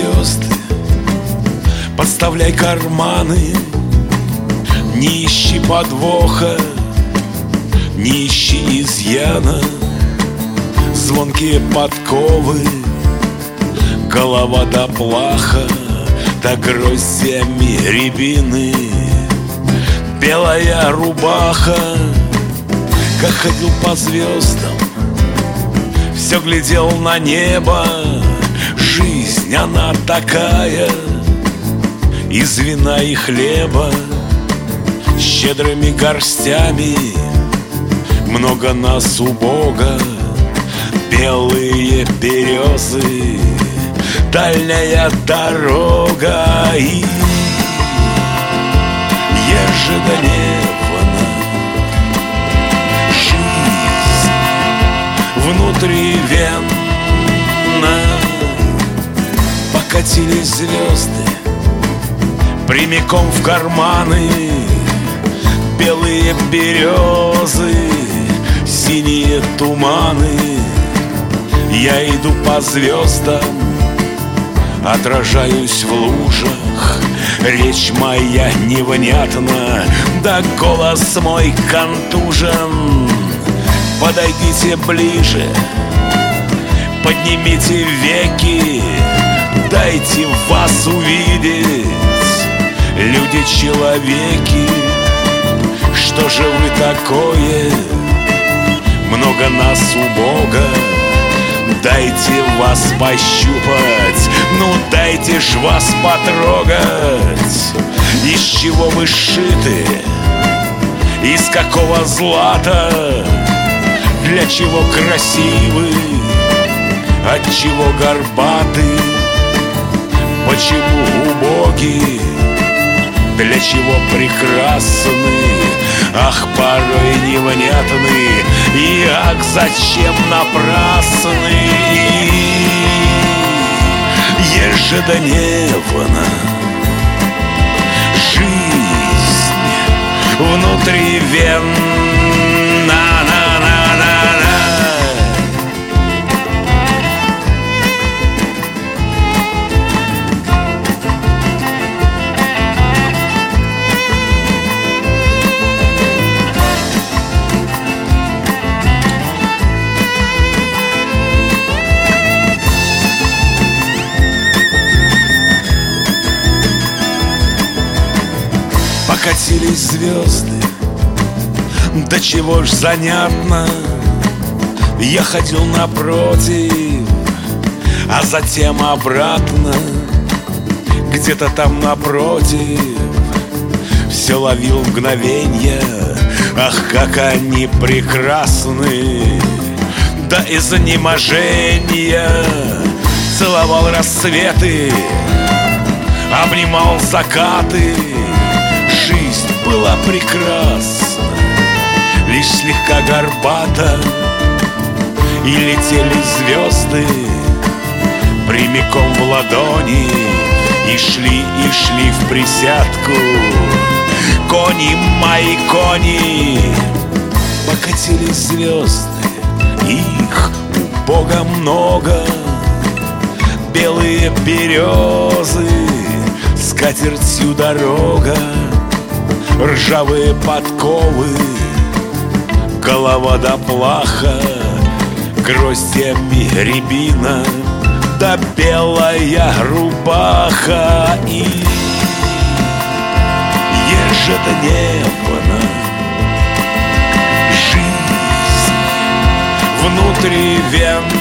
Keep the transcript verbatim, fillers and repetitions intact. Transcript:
звезды, подставляй карманы, не ищи подвоха, не ищи изъяна. Звонкие подковы, голова да плаха, да гроздьями рябины. Белая рубаха, как ходил по звездам, все глядел на небо. Жизнь, она такая, из вина и хлеба, щедрыми горстями, много нас у Бога. Белые березы, дальняя дорога и ежедневно жизнь внутривенно. Покатились звезды прямиком в карманы, белые березы, синие туманы. Я иду по звездам, отражаюсь в лужах. Речь моя невнятна, да голос мой контужен. Подойдите ближе, поднимите веки, дайте вас увидеть, люди-человеки. Что же вы такое? Много нас у Бога. Дайте вас пощупать, ну дайте ж вас потрогать. Из чего вы сшиты, из какого злата, для чего красивы, от чего горбаты, почему убоги, для чего прекрасны, ах, порой невнятны, и ах, зачем напрасны. Ежедневно жизнь внутривенно. Покатились звезды, да чего ж занятно. Я ходил напротив, а затем обратно. Где-то там напротив все ловил мгновенья. Ах, как они прекрасны! Да из изнеможения целовал рассветы, обнимал закаты. Жизнь была прекрасна, лишь слегка горбата. И летели звезды прямиком в ладони, и шли, и шли в присядку кони мои, кони. Покатились звезды, их у Бога много. Белые березы, скатертью дорога. Ржавые подковы, голова да плаха, гроздьями рябина, да белая рубаха. И ежедневно жизнь внутривенно.